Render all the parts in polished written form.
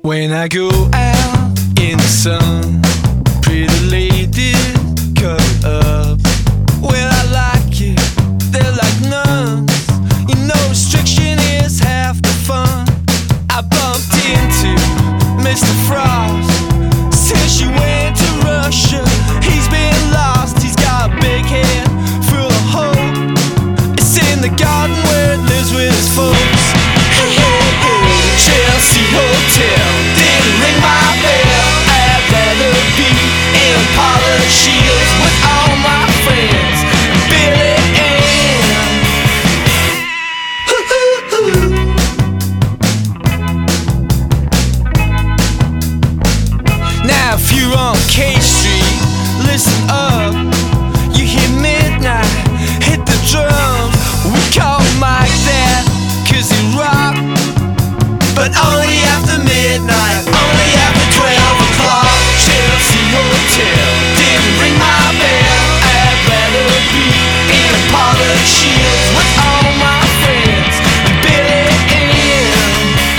When I go out in the sun, pretty lady covered up. Well, I like it, they're like nuns. You know, restriction is half the fun. I bumped into Mr. Frost since she went to Russia. He's been lost, he's got a big head full of hope. It's in the garden where it lives with his folks. Hey, hey, hey, Chelsea Hotel didn't ring my bell. I'd rather be in Paula Shields with all my friends, Billy Ann. Now if you're on K Street, listen up. You hear midnight, hit the drums. We call Mike that, 'cause he rock. But only after midnight, only after 12 o'clock. Chelsea Hotel didn't ring my bell. I'd rather be in a Paula Shields with all my friends, Billy Ann.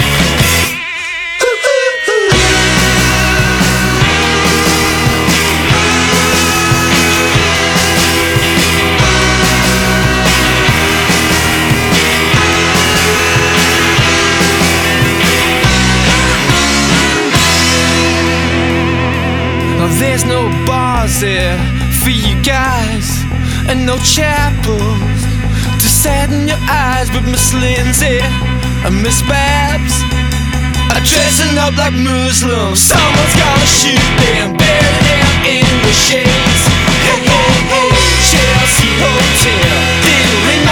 There's no bars there for you guys, and no chapels to sadden your eyes. But Miss Lindsay and Miss Babs are dressing up like Muslims. Someone's gonna shoot them, bury them in the shades. Hey, hey, hey, Chelsea Hotel didn't ring